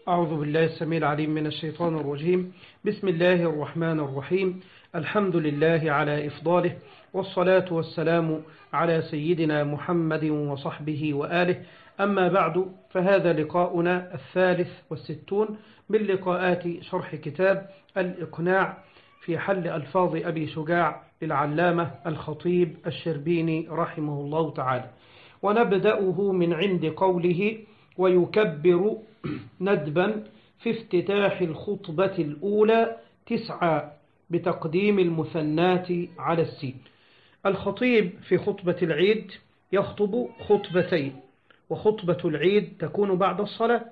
أعوذ بالله السميع العليم من الشيطان الرجيم. بسم الله الرحمن الرحيم. الحمد لله على إفضاله، والصلاة والسلام على سيدنا محمد وصحبه وآله. أما بعد، فهذا لقاؤنا 63 من لقاءات شرح كتاب الإقناع في حل ألفاظ أبي شجاع للعلامة الخطيب الشربيني رحمه الله تعالى، ونبدأه من عند قوله: ويكبر ندبا في افتتاح الخطبة الأولى 9 بتقديم المثنات على السين. الخطيب في خطبة العيد يخطب خطبتين، وخطبة العيد تكون بعد الصلاة،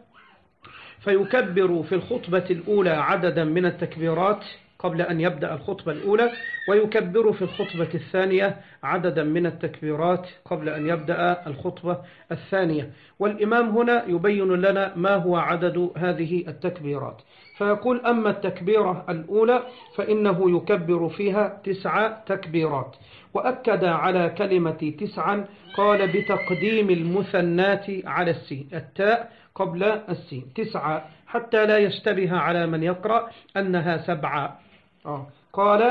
فيكبر في الخطبة الأولى عددا من التكبيرات قبل أن يبدأ الخطبة الأولى، ويكبر في الخطبة الثانية عددا من التكبيرات قبل أن يبدأ الخطبة الثانية. والإمام هنا يبين لنا ما هو عدد هذه التكبيرات، فيقول: أما التكبيرة الأولى فإنه يكبر فيها 9 تكبيرات، وأكد على كلمة 9، قال: بتقديم المثنات على السين، التاء قبل السين 9، حتى لا يشتبه على من يقرأ أنها 7. قال: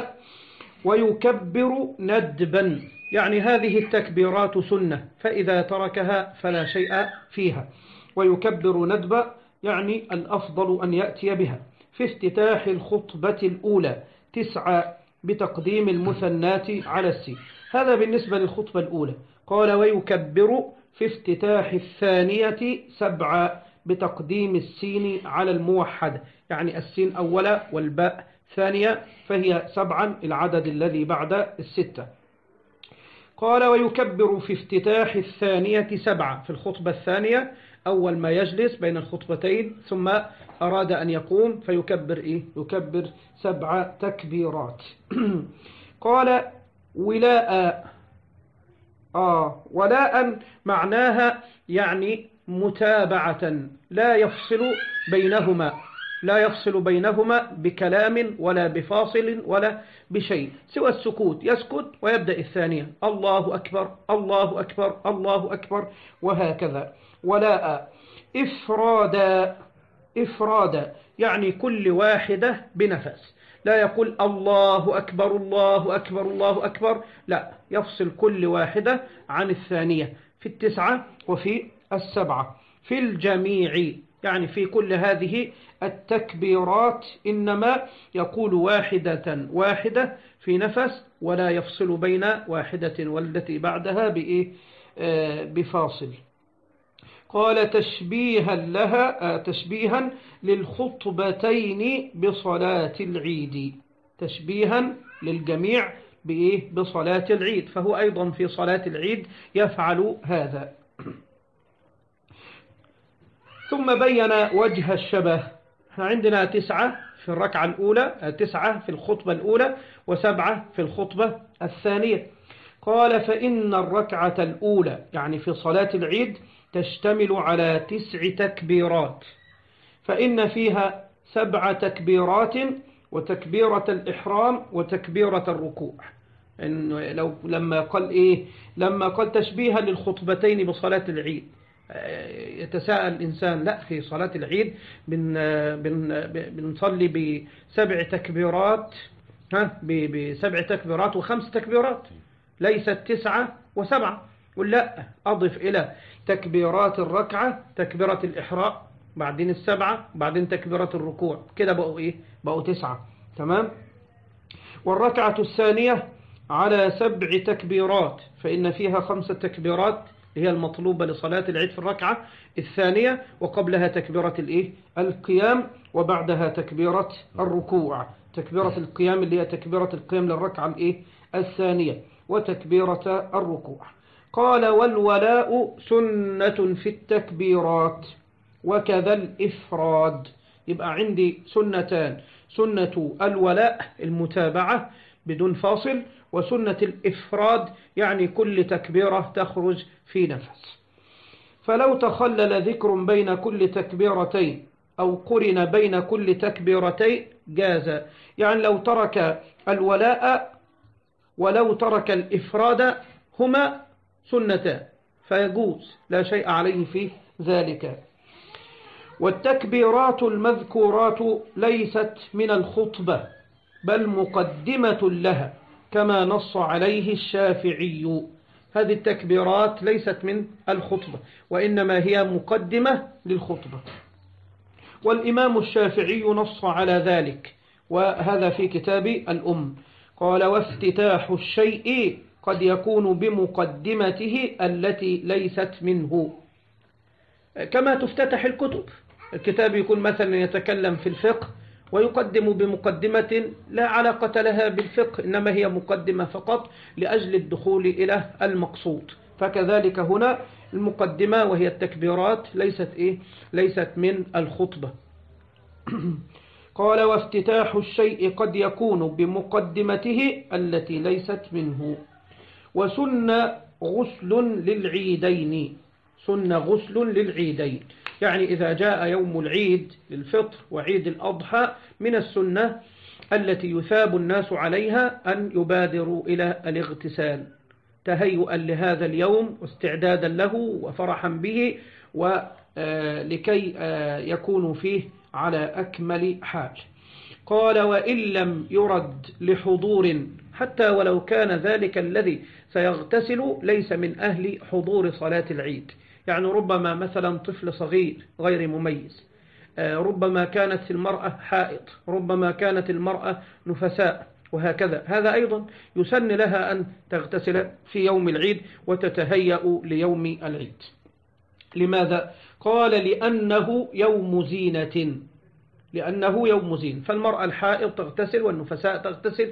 ويكبر ندبا، يعني هذه التكبيرات سنة، فإذا تركها فلا شيء فيها. ويكبر ندبا يعني الأفضل أن يأتي بها في افتتاح الخطبة الأولى 9 بتقديم المثنات على السين. هذا بالنسبة للخطبة الأولى. قال: ويكبر في افتتاح الثانية 7 بتقديم السين على الموحدة، يعني السين أولا والباء ثانية، فهي 7 العدد الذي بعد 6. قال: ويكبر في افتتاح الثانية 7 في الخطبة الثانية، أول ما يجلس بين الخطبتين ثم أراد أن يقوم فيكبر يكبر 7 تكبيرات. قال: ولاء. ولاء معناها يعني متابعة، لا يفصل بينهما بكلام ولا بفاصل ولا بشيء سوى السكوت، يسكت ويبدأ الثانية: الله أكبر الله أكبر الله أكبر، وهكذا. ولاء. إفرادا يعني كل واحدة بنفس، لا يقول الله أكبر الله أكبر الله أكبر، لا، يفصل كل واحدة عن الثانية في 9 وفي 7. في الجميع يعني في كل هذه التكبيرات إنما يقول واحدة واحدة في نفس، ولا يفصل بين واحدة والتي بعدها بفاصل. قال: تشبيها لها، تشبيها للخطبتين بصلاة العيد، تشبيها للجميع بصلاة العيد، فهو أيضا في صلاة العيد يفعل هذا. ثم بين وجه الشبه. عندنا 9 في الركعة الأولى، 9 في الخطبة الأولى، و7 في الخطبة الثانية. قال: فإن الركعة الأولى يعني في صلاة العيد تشتمل على 9 تكبيرات، فإن فيها 7 تكبيرات، وتكبيرة الإحرام وتكبيرة الركوع. لما قال تشبيها للخطبتين بصلاة العيد، يتساءل الإنسان: لا، في صلاة العيد بنصلي ب7 تكبيرات، ب7 تكبيرات و5 تكبيرات، ليست 9 و7. ولا أضف إلى تكبيرات الركعة تكبيرة الإحرام، بعدين 7، بعدين تكبيرة الركوع، كده بقوا 9. تمام. والركعة الثانية على 7 تكبيرات، فإن فيها 5 تكبيرات هي المطلوبة لصلاة العيد في الركعة الثانية، وقبلها تكبيرة القيام، وبعدها تكبيرة الركوع، تكبيرة القيام اللي هي تكبيرة القيام للركعة الثانية، وتكبيرة الركوع. قال: والولاء سنة في التكبيرات وكذا الإفراد. يبقى عندي سنتان: سنة الولاء المتابعة بدون فاصل، وسنة الإفراد يعني كل تكبيرة تخرج في نفس. فلو تخلل ذكر بين كل تكبيرتين أو قرن بين كل تكبيرتين جاز، يعني لو ترك الولاء ولو ترك الإفراد هما سنتان فيجوز، لا شيء عليه في ذلك. والتكبيرات المذكورات ليست من الخطبة بل مقدمة لها كما نص عليه الشافعي. هذه التكبيرات ليست من الخطبة وإنما هي مقدمة للخطبة، والإمام الشافعي نص على ذلك، وهذا في كتاب الأم. قال: وافتتاح الشيء قد يكون بمقدمته التي ليست منه، كما تفتتح الكتب. الكتاب يكون مثلا يتكلم في الفقه ويقدم بمقدمة لا علاقة لها بالفقه، إنما هي مقدمة فقط لأجل الدخول إلى المقصود. فكذلك هنا المقدمة وهي التكبيرات ليست من الخطبة. قال: وافتتاح الشيء قد يكون بمقدمته التي ليست منه. وسن غسل للعيدين، سن غسل للعيدين، يعني إذا جاء يوم العيد للفطر وعيد الأضحى من السنة التي يثاب الناس عليها أن يبادروا إلى الاغتسال تهيئا لهذا اليوم واستعدادا له وفرحا به، ولكي يكونوا فيه على أكمل حال. قال: وإن لم يرد لحضور، حتى ولو كان ذلك الذي سيغتسل ليس من أهل حضور صلاة العيد، يعني ربما مثلا طفل صغير غير مميز، ربما كانت المرأة حائض، ربما كانت المرأة نفساء، وهكذا. هذا أيضا يسن لها أن تغتسل في يوم العيد وتتهيأ ليوم العيد. لماذا؟ قال: لأنه يوم زينة، لأنه يوم زين، فالمرأة الحائض تغتسل والنفساء تغتسل،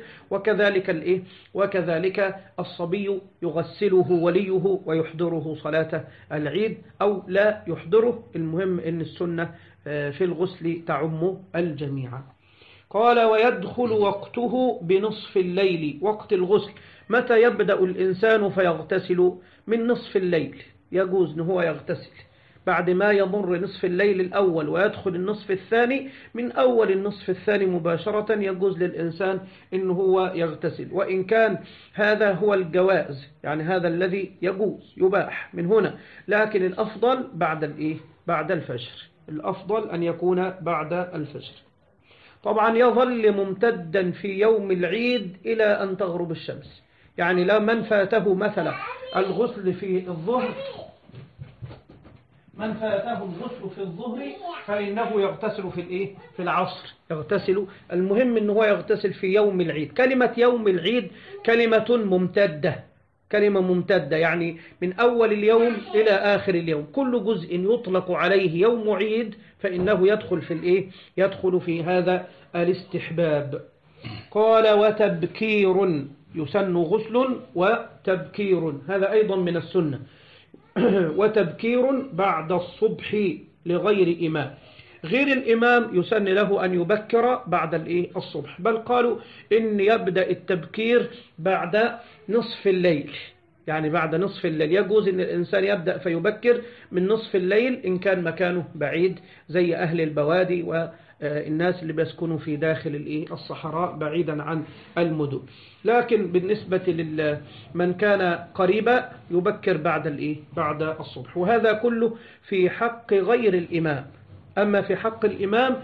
وكذلك الصبي يغسله وليه ويحضره صلاة العيد أو لا يحضره، المهم أن السنة في الغسل تعم الجميع. قال: ويدخل وقته بنصف الليل، وقت الغسل متى يبدأ الإنسان فيغتسل؟ من نصف الليل يجوز أنه هو يغتسل، بعد ما يمر نصف الليل الأول ويدخل النصف الثاني، من أول النصف الثاني مباشرة يجوز للإنسان أنه هو يغتسل، وإن كان هذا هو الجواز، يعني هذا الذي يجوز يباح من هنا، لكن الأفضل بعد الفجر، الأفضل أن يكون بعد الفجر. طبعا يظل ممتدا في يوم العيد إلى أن تغرب الشمس، يعني لا من فاته مثلا الغسل في الظهر، من فاته الغسل في الظهر فإنه يغتسل في العصر، يغتسل، المهم أنه يغتسل في يوم العيد. كلمة يوم العيد كلمة ممتدة، كلمة ممتدة، يعني من أول اليوم إلى آخر اليوم، كل جزء يطلق عليه يوم عيد فإنه يدخل في هذا الاستحباب. قال: وتبكير، يسن غسل وتبكير، هذا أيضا من السنة. وتبكير بعد الصبح لغير إمام، غير الإمام يسن له أن يبكر بعد الصبح، بل قالوا إن يبدأ التبكير بعد نصف الليل، يعني بعد نصف الليل يجوز أن الإنسان يبدأ فيبكر من نصف الليل إن كان مكانه بعيد زي أهل البوادي والناس اللي بيسكنوا في داخل الصحراء بعيدا عن المدن. لكن بالنسبة لمن كان قريبا يبكر بعد الصبح، وهذا كله في حق غير الإمام. أما في حق الإمام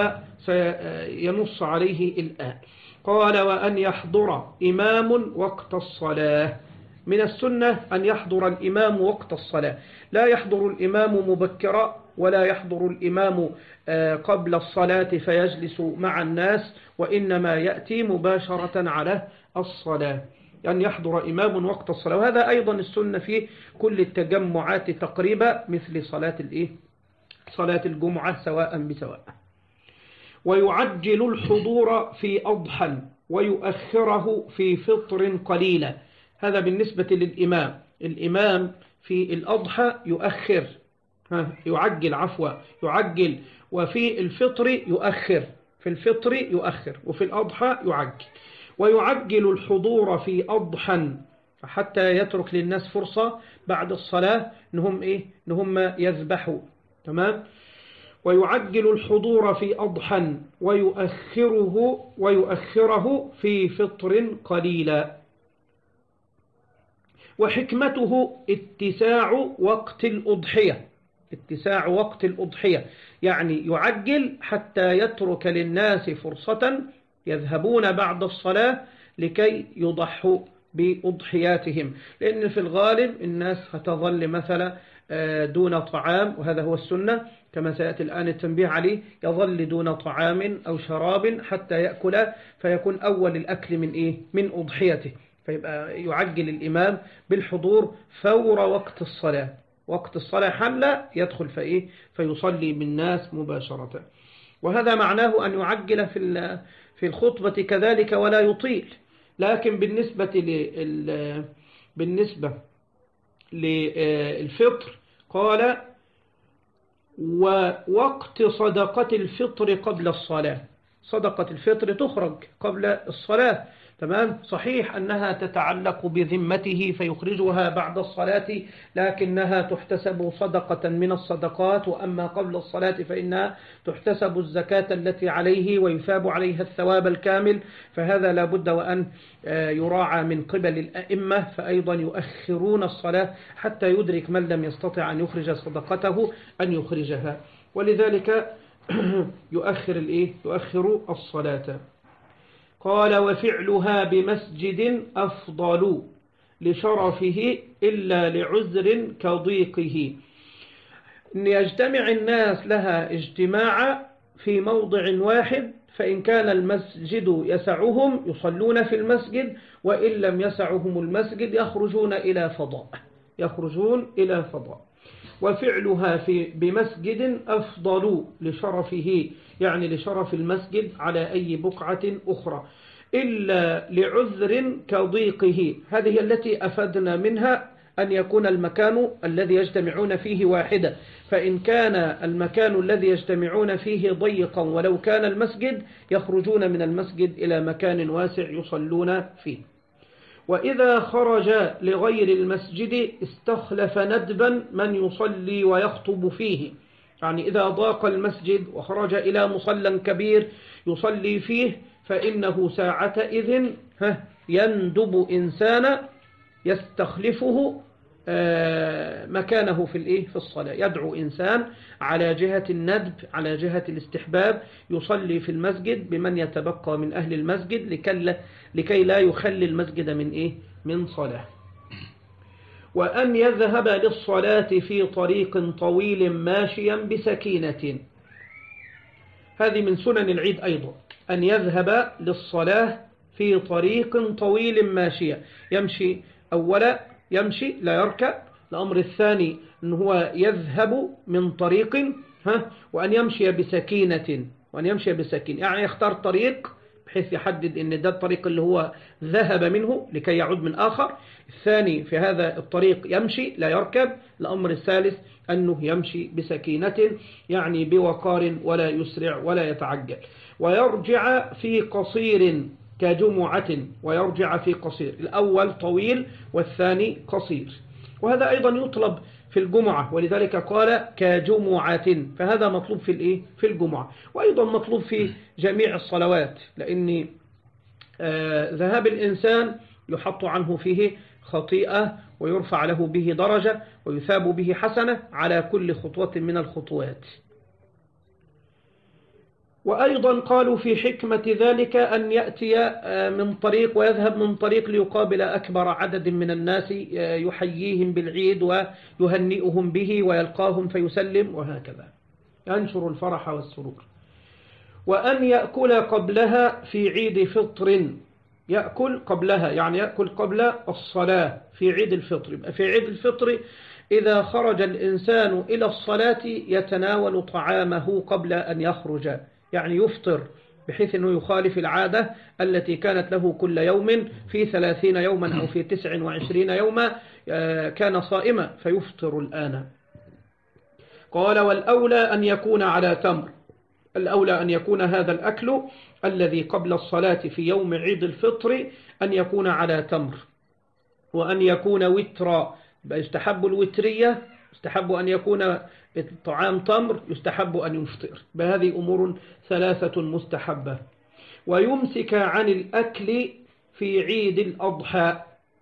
فسينص عليه الآن. قال: وأن يحضر إمام وقت الصلاة، من السنة أن يحضر الإمام وقت الصلاة، لا يحضر الإمام مبكرا ولا يحضر الإمام قبل الصلاة فيجلس مع الناس، وإنما يأتي مباشرة على الصلاة، أن يحضر إمام وقت الصلاة. وهذا أيضا السنة في كل التجمعات تقريبا، مثل صلاة الجمعة سواء بسواء. ويعجل الحضور في أضحى ويؤخره في فطر قليلا، هذا بالنسبة للإمام. الإمام في الأضحى يعجل، وفي الفطر يؤخر، في الفطر يؤخر وفي الأضحى يعجل. ويعجل الحضور في أضحى حتى يترك للناس فرصة بعد الصلاة إنهم يذبحوا، تمام. ويعجل الحضور في أضحى ويؤخره في فطر قليلا. وحكمته اتساع وقت الأضحية، اتساع وقت الأضحية، يعني يعجل حتى يترك للناس فرصة يذهبون بعد الصلاة لكي يضحوا بأضحياتهم، لأن في الغالب الناس هتظل مثلا دون طعام، وهذا هو السنة كما سيأتي الآن التنبيه عليه، يظل دون طعام أو شراب حتى يأكل، فيكون أول الأكل من أضحيته، فيبقى يعجل الإمام بالحضور فور وقت الصلاة، وقت الصلاة حل يدخل فيصلي بالناس مباشرة. وهذا معناه أن يعجل في الخطبة كذلك ولا يطيل. لكن بالنسبة للفطر قال ووقت صدقة الفطر قبل الصلاة، صدقة الفطر تخرج قبل الصلاة، تمام، صحيح أنها تتعلق بذمته فيخرجها بعد الصلاة، لكنها تحتسب صدقة من الصدقات، وأما قبل الصلاة فإنها تحتسب الزكاة التي عليه ويثاب عليها الثواب الكامل، فهذا لا بد وأن يراعى من قبل الأئمة، فأيضا يؤخرون الصلاة حتى يدرك من لم يستطع أن يخرج صدقته أن يخرجها، ولذلك يؤخر الصلاة. قال وفعلها بمسجد أفضل لشرفه إلا لعذر كضيقه، أن يجتمع الناس لها اجتماعا في موضع واحد، فإن كان المسجد يسعهم يصلون في المسجد، وإن لم يسعهم المسجد يخرجون إلى فضاء. وفعلها بمسجد أفضل لشرفه، يعني لشرف المسجد على أي بقعة أخرى، إلا لعذر كضيقه، هذه التي أفدنا منها أن يكون المكان الذي يجتمعون فيه واحدا، فإن كان المكان الذي يجتمعون فيه ضيقا ولو كان المسجد يخرجون من المسجد إلى مكان واسع يصلون فيه. وإذا خرج لغير المسجد استخلف ندبا من يصلي ويخطب فيه، يعني إذا ضاق المسجد وخرج إلى مصلى كبير يصلي فيه فإنه ساعتئذ يندب إنسانا يستخلفه مكانه في الصلاة، يدعو إنسان على جهة الندب، على جهة الاستحباب، يصلي في المسجد بمن يتبقى من أهل المسجد لكي لا يخلي المسجد من صلاة. وأن يذهب للصلاة في طريق طويل ماشيا بسكينة، هذه من سنن العيد أيضا، أن يذهب للصلاة في طريق طويل ماشيا، يمشي أولا، يمشي لا يركب. الأمر الثاني أنه هو يذهب من طريق وأن يمشي بسكينة، يعني يختار طريق بحيث يحدد أن ده الطريق اللي هو ذهب منه لكي يعود من آخر. الثاني في هذا الطريق يمشي لا يركب. الأمر الثالث أنه يمشي بسكينة، يعني بوقار ولا يسرع ولا يتعجل. ويرجع في قصير كجمعة، ويرجع في قصير، الأول طويل والثاني قصير، وهذا أيضا يطلب في الجمعة، ولذلك قال كجمعة، فهذا مطلوب في الجمعة، وأيضا مطلوب في جميع الصلوات، لأن ذهاب الإنسان يحط عنه فيه خطيئة ويرفع له به درجة ويثاب به حسنة على كل خطوة من الخطوات. وأيضا قالوا في حكمة ذلك أن يأتي من طريق ويذهب من طريق ليقابل أكبر عدد من الناس يحييهم بالعيد ويهنئهم به ويلقاهم فيسلم، وهكذا ينشر الفرح والسرور. وأن يأكل قبلها في عيد فطر، يأكل قبلها يعني يأكل قبل الصلاة في عيد الفطر. في عيد الفطر إذا خرج الإنسان إلى الصلاة يتناول طعامه قبل أن يخرج، يعني يفطر بحيث أنه يخالف العادة التي كانت له كل يوم في 30 يوما أو في 29 يوما كان صائما فيفطر الآن. قال والأولى أن يكون على تمر، الأولى أن يكون هذا الأكل الذي قبل الصلاة في يوم عيد الفطر أن يكون على تمر، وأن يكون وترا، يستحب الوترية، يستحب أن يكون الطعام تمر، يستحب أن يفطر، بهذه أمور 3 مستحبة. ويمسك عن الأكل في عيد الأضحى،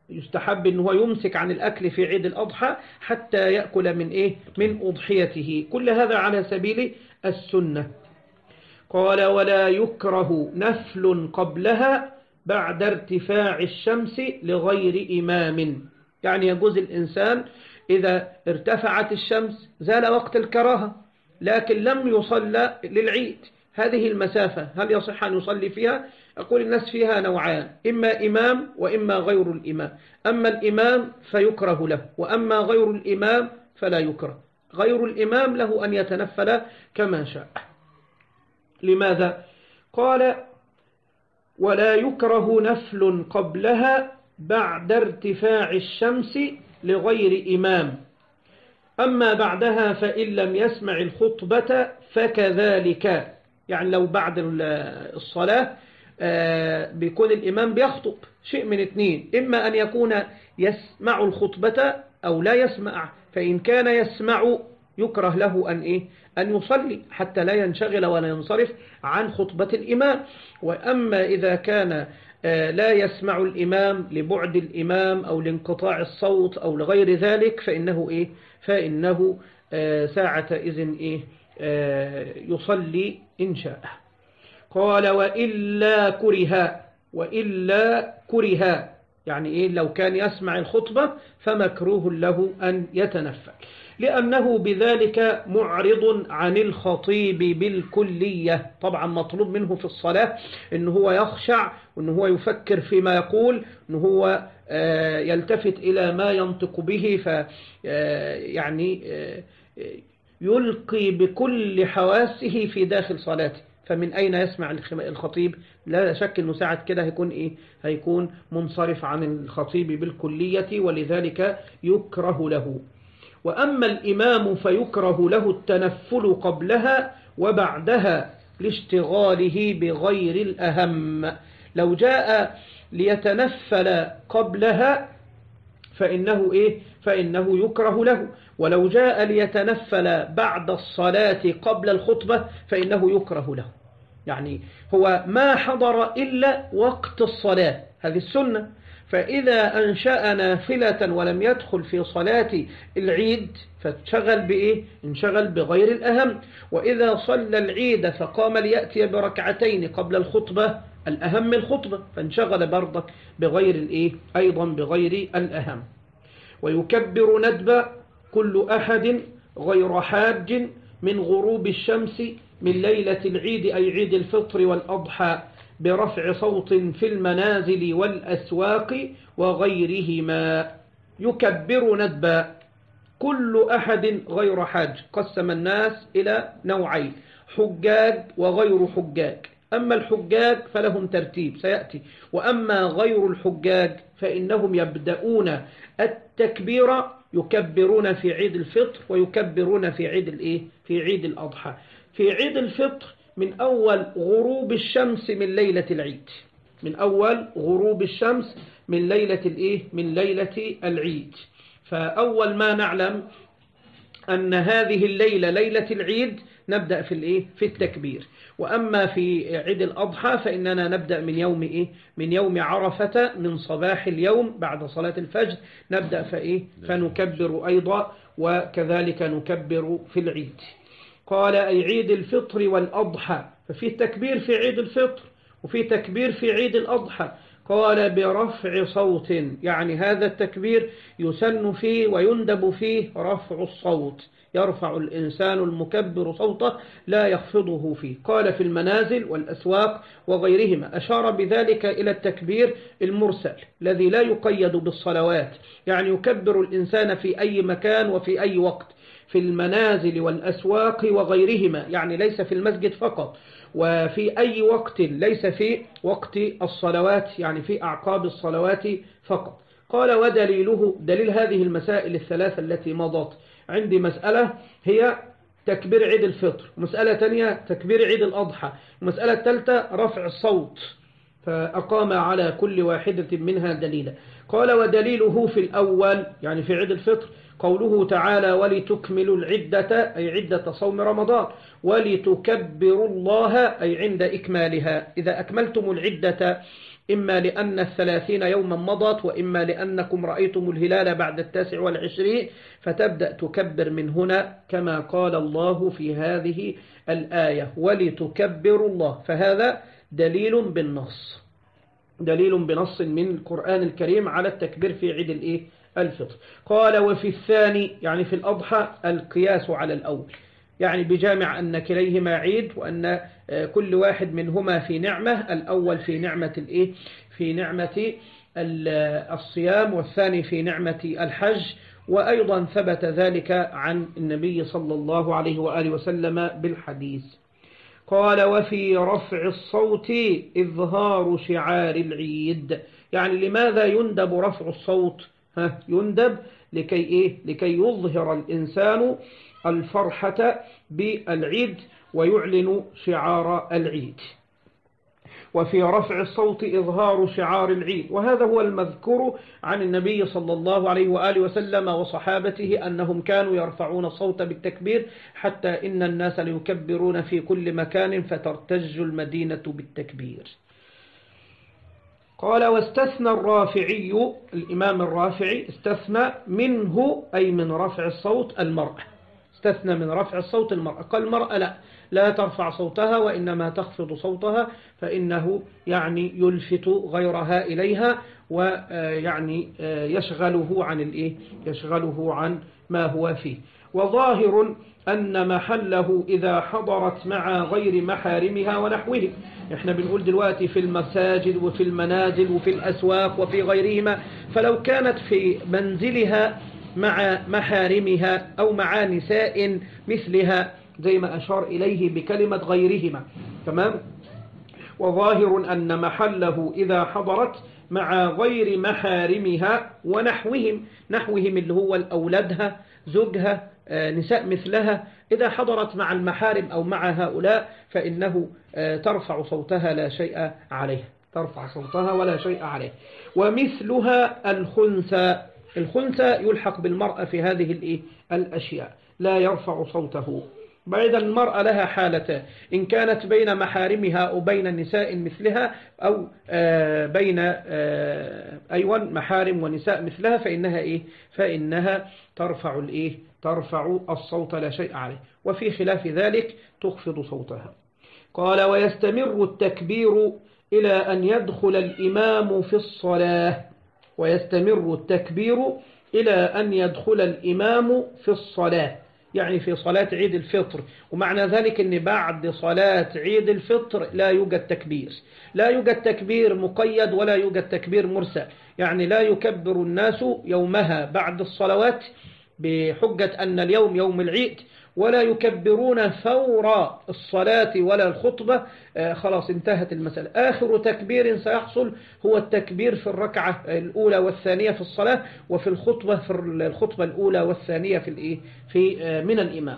يستحب أن هو يمسك عن الأكل في عيد الأضحى حتى يأكل من أضحيته. كل هذا على سبيل السنة. قال ولا يكره نفل قبلها بعد ارتفاع الشمس لغير إمام. يعني يجوز الإنسان إذا ارتفعت الشمس زال وقت الكراهة لكن لم يصلى للعيد، هذه المسافة هل يصح أن يصلي فيها؟ أقول الناس فيها نوعان، إما إمام وإما غير الإمام. أما الإمام فيكره له، وأما غير الإمام فلا يكره. غير الإمام له أن يتنفل كما شاء. لماذا؟ قال ولا يكره نفل قبلها بعد ارتفاع الشمس لغير إمام، أما بعدها فإن لم يسمع الخطبة فكذلك. يعني لو بعد الصلاة بيكون الإمام بيخطب، شيء من اثنين، إما أن يكون يسمع الخطبة أو لا يسمع، فإن كان يسمع يكره له أن يصلي حتى لا ينشغل ولا ينصرف عن خطبة الإمام. وأما إذا كان لا يسمع الإمام لبعد الإمام أو لانقطاع الصوت أو لغير ذلك فإنه ساعة إذن يصلي إن شاء. قال وإلا كره يعني لو كان يسمع الخطبة فمكروه له أن يتنفل، لأنه بذلك معرض عن الخطيب بالكلية. طبعا مطلوب منه في الصلاة أنه هو يخشع وأنه هو يفكر فيما يقول، أنه هو يلتفت إلى ما ينطق به، يعني يلقي بكل حواسه في داخل صلاته. فمن أين يسمع الخطيب؟ لا شك أنه ساعة كده هيكون منصرف عن الخطيب بالكلية، ولذلك يكره له. وأما الإمام فيكره له التنفل قبلها وبعدها لاشتغاله بغير الأهم. لو جاء ليتنفل قبلها فإنه يكره له، ولو جاء ليتنفل بعد الصلاة قبل الخطبة فإنه يكره له. يعني هو ما حضر إلا وقت الصلاة، هذه السنة. فإذا أنشأ نافلة ولم يدخل في صلاة العيد فاتشغل انشغل بغير الأهم. وإذا صلى العيد فقام ليأتي بركعتين قبل الخطبة، الأهم الخطبة، فانشغل برضك أيضا بغير الأهم. ويكبر ندب كل أحد غير حاج من غروب الشمس من ليلة العيد أي عيد الفطر والأضحى برفع صوت في المنازل والأسواق وغيرهما. يكبر ندبا كل أحد غير حاج. قسم الناس إلى نوعين، حجاج وغير حجاج. أما الحجاج فلهم ترتيب سيأتي، وأما غير الحجاج فإنهم يبدأون التكبير، يكبرون في عيد الفطر ويكبرون في عيد الأضحى. في عيد الفطر من أول غروب الشمس من ليلة العيد، من أول غروب الشمس من ليلة العيد. فأول ما نعلم أن هذه الليلة ليلة العيد نبدأ في التكبير. وأما في عيد الأضحى فإننا نبدأ من يوم عرفة، من صباح اليوم بعد صلاة الفجر نبدأ فنكبر أيضا، وكذلك نكبر في العيد. قال أي عيد الفطر والأضحى، ففي تكبير في عيد الفطر وفي تكبير في عيد الأضحى. قال برفع صوت، يعني هذا التكبير يسن فيه ويندب فيه رفع الصوت، يرفع الإنسان المكبر صوته لا يخفضه فيه. قال في المنازل والأسواق وغيرهما، أشار بذلك إلى التكبير المرسل الذي لا يقيد بالصلوات، يعني يكبر الإنسان في أي مكان وفي أي وقت، في المنازل والأسواق وغيرهما، يعني ليس في المسجد فقط، وفي أي وقت ليس في وقت الصلوات، يعني في أعقاب الصلوات فقط. قال ودليله، دليل هذه المسائل الثلاثة التي مضت عندي، مسألة هي تكبير عيد الفطر، مسألة تانية تكبير عيد الأضحى، مسألة ثالثة رفع الصوت، فأقام على كل واحدة منها دليلا. قال ودليله في الأول يعني في عيد الفطر قوله تعالى ولتكملوا العدة أي عدة صوم رمضان، ولتكبروا الله أي عند إكمالها، إذا أكملتم العدة إما لأن 30 يوما مضت، وإما لأنكم رأيتم الهلال بعد 29، فتبدأ تكبر من هنا كما قال الله في هذه الآية ولتكبروا الله. فهذا دليل بالنص، دليل بنص من القرآن الكريم على التكبير في عيد الفطر. قال وفي الثاني يعني في الأضحى القياس على الأول، يعني بجامع أن كليهما عيد، وأن كل واحد منهما في نعمة، الأول في نعمة في نعمة الصيام، والثاني في نعمة الحج. وأيضا ثبت ذلك عن النبي صلى الله عليه وآله وسلم بالحديث. قال وفي رفع الصوت إظهار شعار العيد. يعني لماذا يندب رفع الصوت؟ يندب لكي يظهر الإنسان الفرحة بالعيد ويعلن شعار العيد. وفي رفع الصوت إظهار شعار العيد، وهذا هو المذكور عن النبي صلى الله عليه وآله وسلم وصحابته أنهم كانوا يرفعون الصوت بالتكبير حتى إن الناس ليكبرون في كل مكان فترتج المدينة بالتكبير. قال واستثنى الرافعي، الإمام الرافعي استثنى منه أي من رفع الصوت المرأة، استثنى من رفع الصوت المرأة، قال المرأة لا ترفع صوتها وإنما تخفض صوتها، فإنه يعني يلفت غيرها إليها، ويعني يشغله عن ما هو فيه. وظاهر أن محله إذا حضرت مع غير محارمها ونحوه. احنا بنقول دلوقتي في المساجد وفي المنازل وفي الأسواق وفي غيرهما، فلو كانت في منزلها مع محارمها أو مع نساء مثلها زي ما أشار إليه بكلمة غيرهما، تمام. وظاهر أن محله إذا حضرت مع غير محارمها ونحوهم، نحوهم اللي هو أولادها، زوجها، نساء مثلها، إذا حضرت مع المحارم أو مع هؤلاء فإنه ترفع صوتها لا شيء عليه، ترفع صوتها ولا شيء عليه. ومثلها الخنثى، الخنثى يلحق بالمرأة في هذه الأشياء، لا يرفع صوته. بعد المرأة لها حالتان، إن كانت بين محارمها أو بين نساء مثلها أو بين محارم ونساء مثلها فإنها ترفع الصوت لا شيء عليه، وفي خلاف ذلك تخفض صوتها. قال ويستمر التكبير إلى أن يدخل الإمام في الصلاة، ويستمر التكبير إلى أن يدخل الإمام في الصلاة، يعني في صلاة عيد الفطر. ومعنى ذلك أن بعد صلاة عيد الفطر لا يوجد تكبير، لا يوجد تكبير مقيد ولا يوجد تكبير مرسل، يعني لا يكبر الناس يومها بعد الصلوات بحجة أن اليوم يوم العيد، ولا يكبرون فور الصلاة ولا الخطبة، خلاص انتهت المسألة. آخر تكبير سيحصل هو التكبير في الركعة الأولى والثانية في الصلاة، وفي الخطبة الأولى والثانية في من الإمام.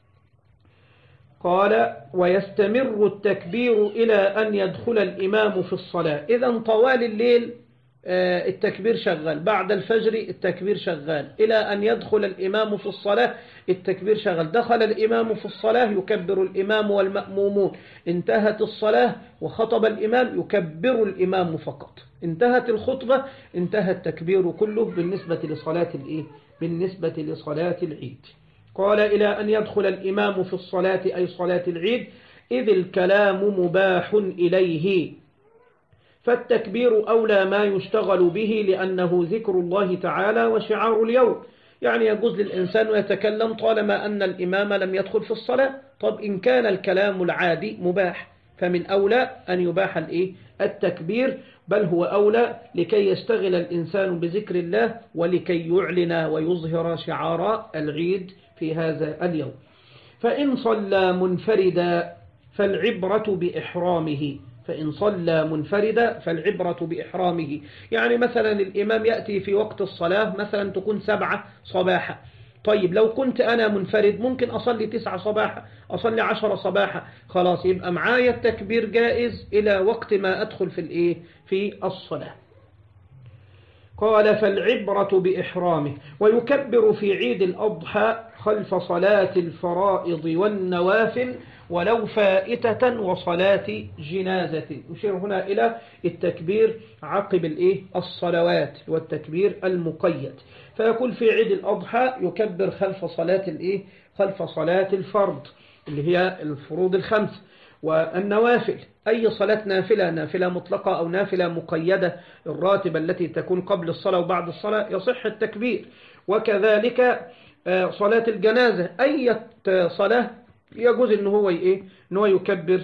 قال ويستمر التكبير إلى أن يدخل الإمام في الصلاة. إذن طوال الليل التكبير شغال، بعد الفجر التكبير شغال، إلى أن يدخل الإمام في الصلاة التكبير شغال. دخل الإمام في الصلاة يكبر الإمام والمأمومون، انتهت الصلاة وخطب الإمام يكبر الإمام فقط، انتهت الخطبة انتهى التكبير كله بالنسبة لصلاة العيد. قال إلى أن يدخل الإمام في الصلاة أي صلاة العيد، إذ الكلام مباح إليه، فالتكبير أولى ما يشتغل به لأنه ذكر الله تعالى وشعار اليوم. يعني يجوز للإنسان يتكلم طالما أن الإمام لم يدخل في الصلاة. طب إن كان الكلام العادي مباح فمن أولى أن يباح التكبير، بل هو أولى لكي يشتغل الإنسان بذكر الله ولكي يعلن ويظهر شعار العيد في هذا اليوم. فإن صلى منفردا فالعبرة بإحرامه، فإن صلى منفردا فالعبرة بإحرامه. يعني مثلا الإمام يأتي في وقت الصلاة مثلا تكون 7 صباحا، طيب لو كنت أنا منفرد ممكن أصلي 9 صباحا، أصلي 10 صباحا، خلاص يبقى معايا التكبير جائز إلى وقت ما أدخل في الصلاة. قال فالعبرة بإحرامه. ويكبر في عيد الأضحى خلف صلاة الفرائض والنوافل ولو فائتة وصلاة جنازة. يشير هنا إلى التكبير عقب الصلوات والتكبير المقيد. فيقول في عيد الأضحى يكبر خلف صلاة الفرض اللي هي الفروض الخمس، والنوافل أي صلاة نافلة مطلقة أو نافلة مقيدة الراتبة التي تكون قبل الصلاة وبعد الصلاة يصح التكبير. وكذلك صلاة الجنازة أي صلاة يجوز إن هو يكبر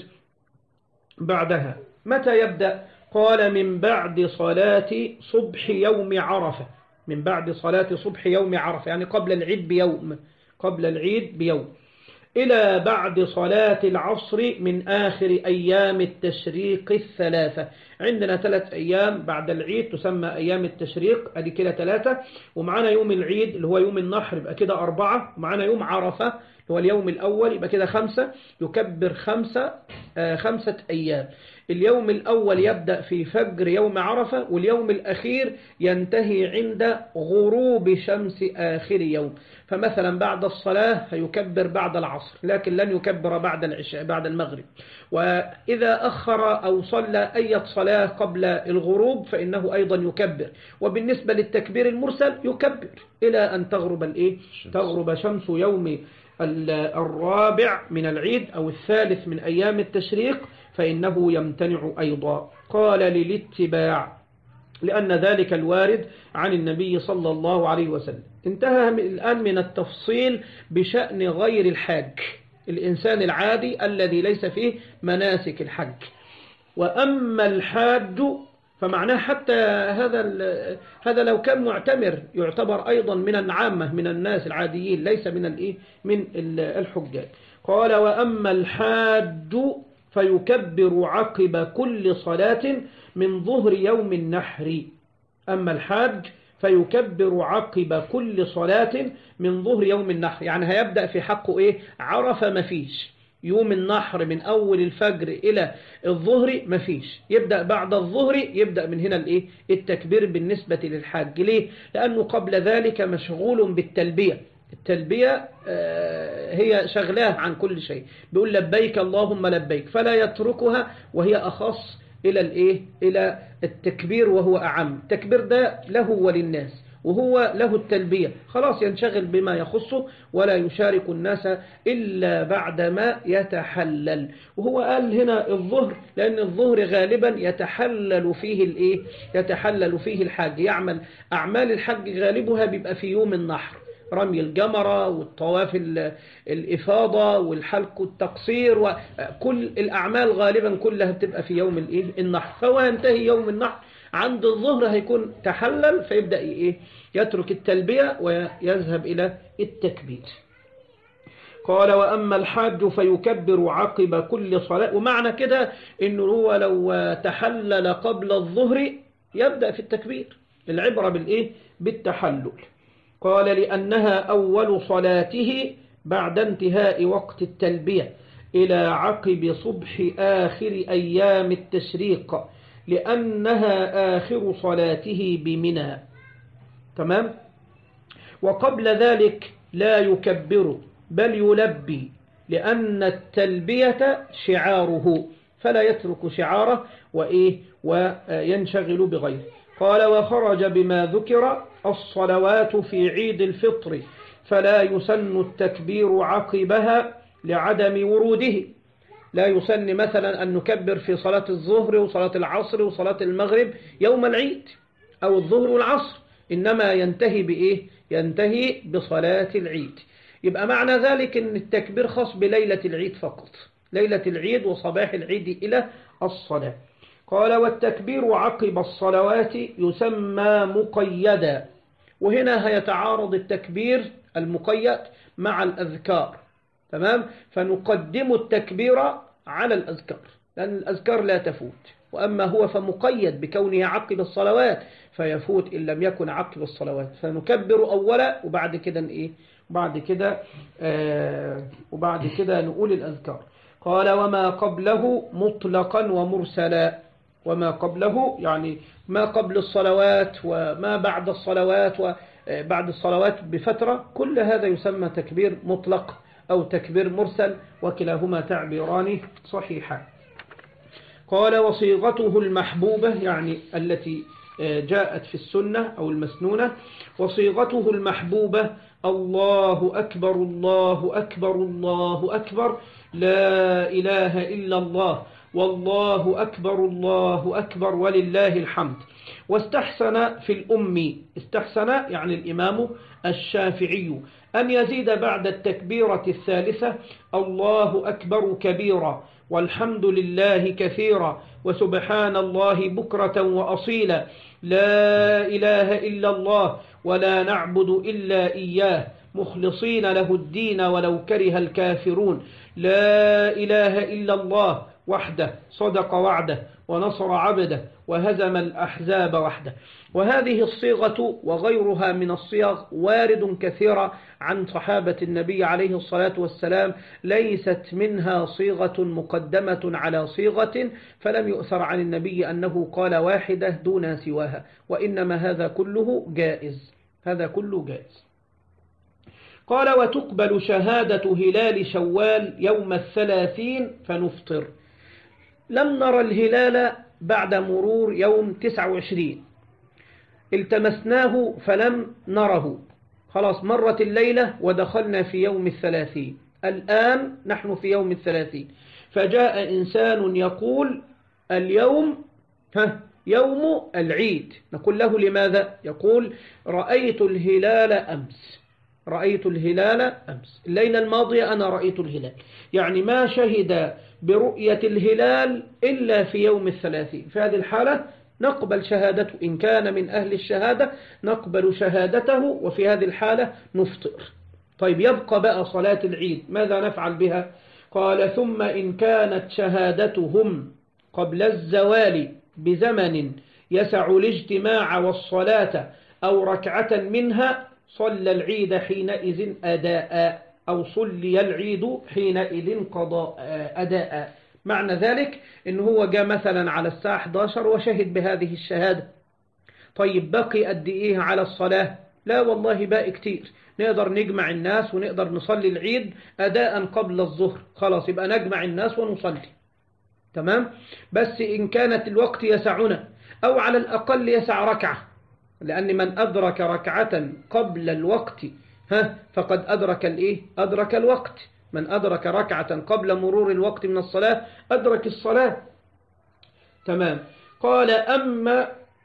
بعدها. متى يبدأ؟ قال من بعد صلاة صبح يوم عرفة، من بعد صلاة صبح يوم عرفة يعني قبل العيد بيوم إلى بعد صلاة العصر من آخر أيام التشريق الثلاثة. عندنا 3 أيام بعد العيد تسمى أيام التشريق، أدي كده 3، ومعنا يوم العيد اللي هو يوم النحر يبقى كده 4، ومعنا يوم عرفة اللي هو اليوم الأول يبقى كده 5، يكبر 5 أيام. اليوم الأول يبدأ في فجر يوم عرفة، واليوم الأخير ينتهي عند غروب شمس آخر يوم. فمثلا بعد الصلاة هيكبر بعد العصر، لكن لن يكبر بعد العشاء بعد المغرب. وإذا أخر أو صلى أي صلاة قبل الغروب فإنه أيضا يكبر. وبالنسبة للتكبير المرسل يكبر إلى أن تغرب شمس يوم الرابع من العيد أو الثالث من أيام التشريق، فإنه يمتنع أيضا. قال للاتباع لأن ذلك الوارد عن النبي صلى الله عليه وسلم. انتهى الآن من التفصيل بشأن غير الحاج، الإنسان العادي الذي ليس فيه مناسك الحج. وأما الحاج فمعناه حتى هذا لو كان معتمر يعتبر أيضا من العامة من الناس العاديين، ليس من الحجاج. قال وأما الحاج فيكبر عقب كل صلاة من ظهر يوم النحر. أما الحاج فيكبر عقب كل صلاة من ظهر يوم النحر، يعني هيبدأ في حقه عرفة مفيش، يوم النحر من أول الفجر إلى الظهر مفيش، يبدأ بعد الظهر يبدأ من هنا التكبير بالنسبة للحاج. ليه؟ لأنه قبل ذلك مشغول بالتلبية. التلبية هي شغلاه عن كل شيء، بيقول لبيك اللهم لبيك، فلا يتركها وهي أخص إلى التكبير وهو أعم. التكبير ده له وللناس، وهو له التلبية، خلاص ينشغل بما يخصه ولا يشارك الناس إلا بعدما يتحلل. وهو قال هنا الظهر لأن الظهر غالبا يتحلل فيه الحاج، يعمل أعمال الحج غالبها بيبقى في يوم النحر، رمي الجمرة والطواف الإفاضة والحلق والتقصير، وكل الأعمال غالبا كلها بتبقى في يوم النحر. فهو ينتهي يوم النحر عند الظهر هيكون تحلل، فيبدأ يترك التلبية ويذهب إلى التكبير. قال وأما الحاج فيكبر عقب كل صلاة. ومعنى كده إنه هو لو تحلل قبل الظهر يبدأ في التكبير، العبرة بالتحلل. قال لأنها أول صلاته بعد انتهاء وقت التلبية إلى عقب صبح آخر أيام التشريق، لأنها آخر صلاته بمنى. تمام؟ وقبل ذلك لا يكبر بل يلبي، لأن التلبية شعاره، فلا يترك شعاره وينشغل بغيره. قال وخرج بما ذكر الصلوات في عيد الفطر، فلا يسن التكبير عقبها لعدم وروده. لا يسن مثلا أن نكبر في صلاة الظهر وصلاة العصر وصلاة المغرب يوم العيد أو الظهر والعصر، إنما ينتهي بصلاة العيد. يبقى معنى ذلك أن التكبير خاص بليلة العيد فقط، ليلة العيد وصباح العيد إلى الصلاة. قال والتكبير عقب الصلوات يسمى مقيدا. وهنا هيتعارض التكبير المقيد مع الأذكار. تمام؟ فنقدم التكبير على الأذكار لأن الأذكار لا تفوت، وأما هو فمقيد بكونه عقب الصلوات فيفوت إن لم يكن عقب الصلوات، فنكبر أولا وبعد كده وبعد كده نقول الأذكار. قال وما قبله مطلقا ومرسلا. وما قبله يعني ما قبل الصلوات وما بعد الصلوات بعد الصلوات بفترة، كل هذا يسمى تكبير مطلق أو تكبير مرسل، وكلاهما تعبيران صحيحان. قال وصيغته المحبوبة، يعني التي جاءت في السنة أو المسنونة، وصيغته المحبوبة الله أكبر الله أكبر الله أكبر لا إله إلا الله والله أكبر الله أكبر ولله الحمد. واستحسن في الأم، استحسن يعني الإمام الشافعي أن يزيد بعد التكبيرة الثالثة الله أكبر كبيرا والحمد لله كثيرا وسبحان الله بكرة وأصيلا لا إله إلا الله ولا نعبد إلا إياه مخلصين له الدين ولو كره الكافرون لا إله إلا الله وحده صدق وعده ونصر عبده وهزم الأحزاب وحده. وهذه الصيغة وغيرها من الصيغ وارد كثيرة عن صحابة النبي عليه الصلاة والسلام، ليست منها صيغة مقدمة على صيغة، فلم يؤثر عن النبي أنه قال واحدة دون سواها، وإنما هذا كله جائز، هذا كله جائز. قال وتقبل شهادة هلال شوال يوم 30 فنفطر. لم نرى الهلال بعد مرور يوم 29، التمسناه فلم نره، خلاص مرت الليلة ودخلنا في يوم 30، الآن نحن في يوم 30، فجاء إنسان يقول اليوم يوم العيد، نقول له لماذا؟ يقول رأيت الهلال أمس، رأيت الهلال أمس، الليلة الماضية أنا رأيت الهلال، يعني ما شهد برؤية الهلال إلا في يوم 30. في هذه الحالة نقبل شهادته، إن كان من أهل الشهادة نقبل شهادته، وفي هذه الحالة نفطر. طيب يبقى بقى صلاة العيد، ماذا نفعل بها؟ قال ثم إن كانت شهادتهم قبل الزوال بزمن يسع الاجتماع والصلاة أو ركعة منها صلى العيد حينئذ أداء، أو صلي العيد حينئذ قضاء أداء. معنى ذلك إنه هو جاء مثلا على الساعة 11 وشهد بهذه الشهادة، طيب بقي قد إيه على الصلاة؟ لا والله باقي كتير، نقدر نجمع الناس ونقدر نصلي العيد أداء قبل الظهر، خلاص يبقى نجمع الناس ونصلي، تمام؟ بس إن كانت الوقت يسعنا، أو على الأقل يسع ركعة، لأن من أدرك ركعة قبل الوقت فقد أدرك الإيه؟ أدرك الوقت. من أدرك ركعة قبل مرور الوقت من الصلاة أدرك الصلاة، تمام. قال أما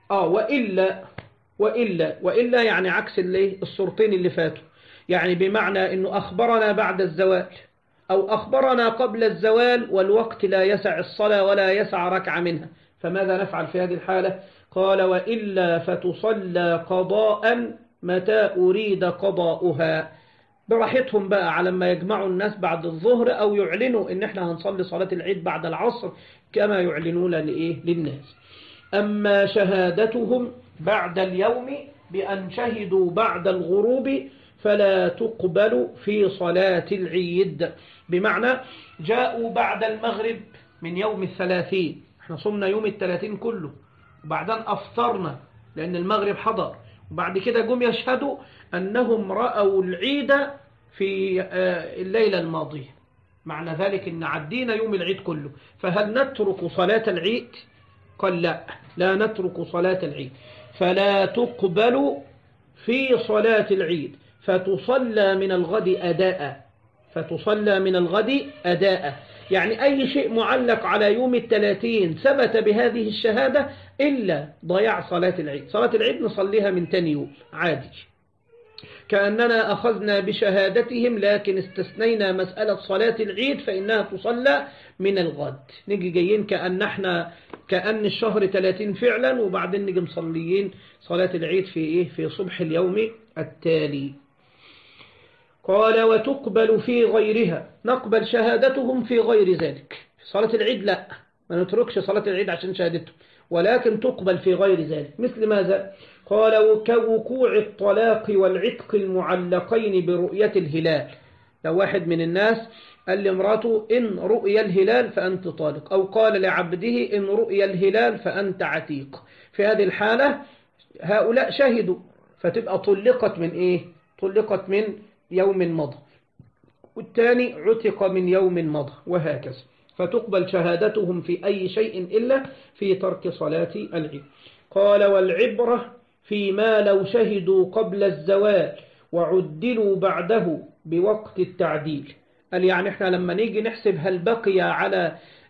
وإلا يعني عكس الصورتين اللي فاتوا، يعني بمعنى أنه أخبرنا بعد الزوال أو أخبرنا قبل الزوال والوقت لا يسع الصلاة ولا يسع ركعة منها، فماذا نفعل في هذه الحالة؟ قال وإلا فتصلى قضاء متى أريد قضاؤها، براحتهم بقى على ما يجمعوا الناس بعد الظهر أو يعلنوا إن احنا هنصلي صلاة العيد بعد العصر كما يعلنون للناس. أما شهادتهم بعد اليوم بأن شهدوا بعد الغروب فلا تقبل في صلاة العيد، بمعنى جاءوا بعد المغرب من يوم 30، احنا صمنا يوم 30 كله، وبعدين أفطرنا لأن المغرب حضر، وبعد كده جم يشهدوا أنهم رأوا العيد في الليلة الماضية، معنى ذلك أن عدينا يوم العيد كله، فهل نترك صلاة العيد؟ قال لا نترك صلاة العيد، فلا تقبل في صلاة العيد فتصلى من الغد أداء، فتصلى من الغد أداء، يعني أي شيء معلق على يوم 30 ثبت بهذه الشهادة إلا ضياع صلاة العيد. صلاة العيد نصليها من تاني يوم عادي، كأننا أخذنا بشهادتهم لكن استثنينا مسألة صلاة العيد فإنها تصلى من الغد، نجي جايين كأن الشهر 30 فعلا، وبعدين نجي مصليين صلاة العيد في صبح اليوم التالي. قال وتقبل في غيرها، نقبل شهادتهم في غير ذلك، في صلاة العيد لا، ما نتركش صلاة العيد عشان شهادتهم، ولكن تقبل في غير ذلك. مثل ماذا؟ قال كوقوع الطلاق والعتق المعلقين برؤية الهلال، لو واحد من الناس قال لامراته إن رؤي الهلال فأنت طالق، أو قال لعبده إن رؤي الهلال فأنت عتيق، في هذه الحالة هؤلاء شهدوا فتبقى طلقت من إيه؟ طلقت من يوم مضى، والثاني عتق من يوم مضى، وهكذا. فتقبل شهادتهم في أي شيء إلا في ترك صلاة العيد. قال والعبرة فيما لو شهدوا قبل الزوال وعدلوا بعده بوقت التعديل. قال يعني احنا لما نيجي نحسب هل بقي على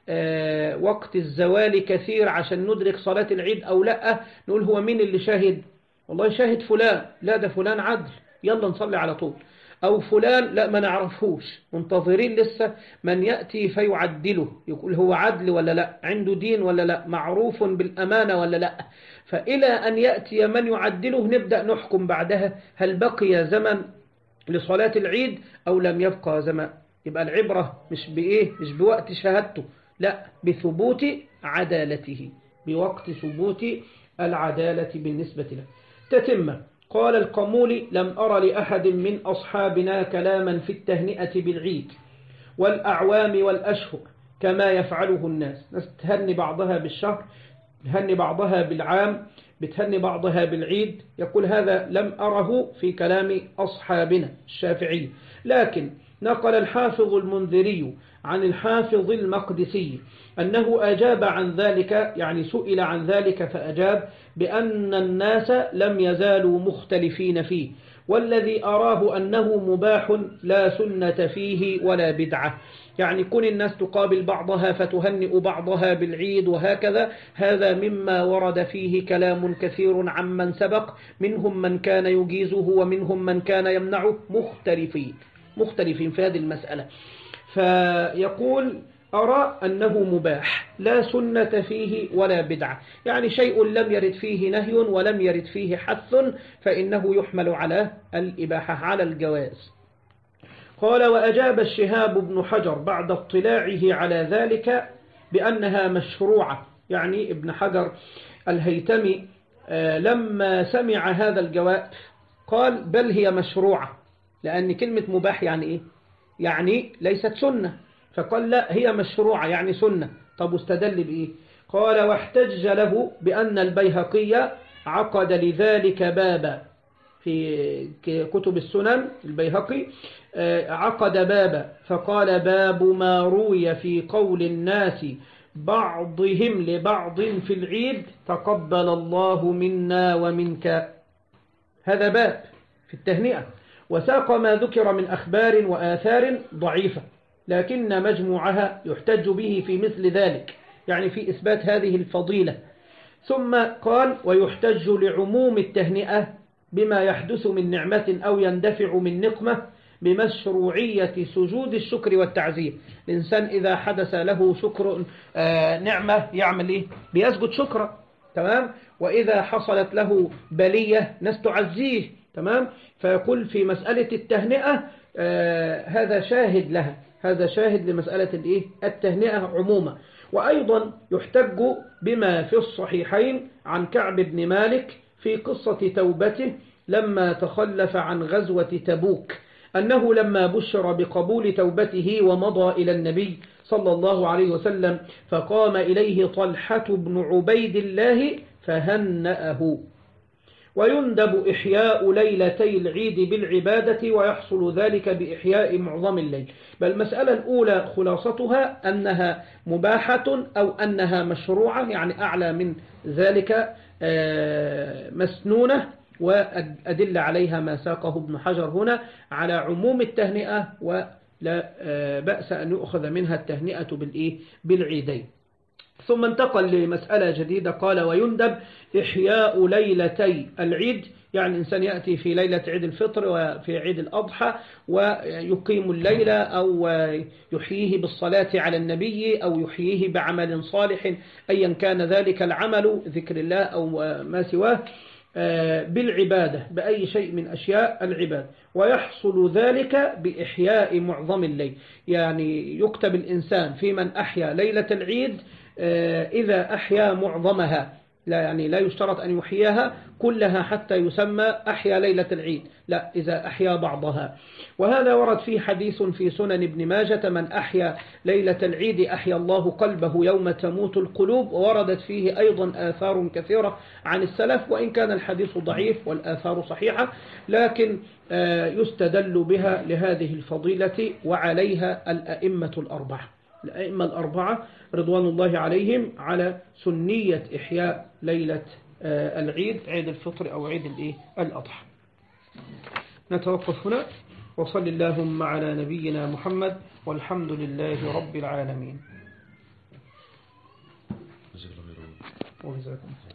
وقت الزوال كثير عشان ندرك صلاة العيد أو لا، نقول هو مين اللي شاهد؟ والله شاهد فلان، لا ده فلان عدل، يلا نصلي على طول. أو فلان لا ما نعرفوش، منتظرين لسه من يأتي فيعدله، يقول هو عدل ولا لا، عنده دين ولا لا، معروف بالأمانة ولا لا. فإلى أن يأتي من يعدله نبدأ نحكم بعدها هل بقي زمن لصلاة العيد أو لم يبقى زمن. يبقى العبرة مش بإيه، مش بوقت شهادته، لا، بثبوت عدالته، بوقت ثبوت العدالة بالنسبة له. تتمة. قال القمولي لم أر لأحد من أصحابنا كلاما في التهنئة بالعيد والأعوام والأشهر كما يفعله الناس. ناس تهني بعضها بالشهر، تهني بعضها بالعام، بتهني بعضها بالعيد. يقول هذا لم أره في كلام أصحابنا الشافعي. لكن نقل الحافظ المنذري عن الحافظ المقدسي أنه أجاب عن ذلك، يعني سئل عن ذلك فأجاب بأن الناس لم يزالوا مختلفين فيه، والذي أراه أنه مباح لا سنة فيه ولا بدعة. يعني كون الناس تقابل بعضها فتهنئ بعضها بالعيد وهكذا، هذا مما ورد فيه كلام كثير عمن سبق، منهم من كان يجيزه ومنهم من كان يمنعه، مختلفين في هذه المسألة. فيقول أرى أنه مباح لا سنة فيه ولا بدعة، يعني شيء لم يرد فيه نهي ولم يرد فيه حث، فإنه يحمل على الإباحة، على الجواز. قال وأجاب الشهاب بن حجر بعد اطلاعه على ذلك بأنها مشروعة. يعني ابن حجر الهيتمي لما سمع هذا الجواب قال بل هي مشروعة، لأن كلمة مباح يعني إيه؟ يعني ليست سنة، فقال لا هي مشروعة يعني سنة. طب واستدل بإيه؟ قال واحتج له بأن البيهقي عقد لذلك بابا، في كتب السنن البيهقي عقد بابا فقال باب ما روي في قول الناس بعضهم لبعض في العيد تقبل الله منا ومنك. هذا باب في التهنئة، وساق ما ذكر من أخبار وآثار ضعيفة، لكن مجموعها يحتج به في مثل ذلك، يعني في إثبات هذه الفضيلة. ثم قال ويحتج لعموم التهنئة بما يحدث من نعمة أو يندفع من نقمة بمشروعية سجود الشكر والتعزير. الإنسان إذا حدث له شكر نعمة يعمل إيه؟ بيسجد شكرا، تمام؟ وإذا حصلت له بلية ناس تعزيه، تمام؟ فيقول في مسألة التهنئة هذا شاهد لها، هذا شاهد لمسألة الإيه؟ التهنئة عموما. وأيضا يحتج بما في الصحيحين عن كعب بن مالك في قصة توبته لما تخلف عن غزوة تبوك، أنه لما بشر بقبول توبته ومضى إلى النبي صلى الله عليه وسلم فقام إليه طلحة بن عبيد الله فهنأه. ويندب إحياء ليلتي العيد بالعبادة، ويحصل ذلك بإحياء معظم الليل. بل المسألة الأولى خلاصتها أنها مباحة أو أنها مشروعة، يعني أعلى من ذلك مسنونة، وأدل عليها ما ساقه ابن حجر هنا على عموم التهنئة، ولا بأس أن يؤخذ منها التهنئة بالعيدين. ثم انتقل لمسألة جديدة، قال ويندب إحياء ليلتي العيد، يعني إنسان يأتي في ليلة عيد الفطر وفي عيد الأضحى ويقيم الليلة، أو يحييه بالصلاة على النبي، أو يحييه بعمل صالح أيا كان ذلك العمل، ذكر الله أو ما سواه، بالعبادة، بأي شيء من أشياء العباد. ويحصل ذلك بإحياء معظم الليل، يعني يكتب الإنسان في من أحيا ليلة العيد إذا أحيا معظمها، لا يعني لا يشترط أن يحييها كلها حتى يسمى أحيا ليلة العيد، لا، إذا أحيا بعضها. وهذا ورد فيه حديث في سنن ابن ماجة: من أحيا ليلة العيد أحيا الله قلبه يوم تموت القلوب. ووردت فيه أيضا آثار كثيرة عن السلف، وإن كان الحديث ضعيف والآثار صحيحة، لكن يستدل بها لهذه الفضيلة وعليها الأئمة الأربعة. الأئمة الأربعة رضوان الله عليهم على سنية إحياء ليلة العيد، عيد الفطر أو عيد الأضحى. نتوقف هنا، وصل اللهم على نبينا محمد، والحمد لله رب العالمين. وجزاكم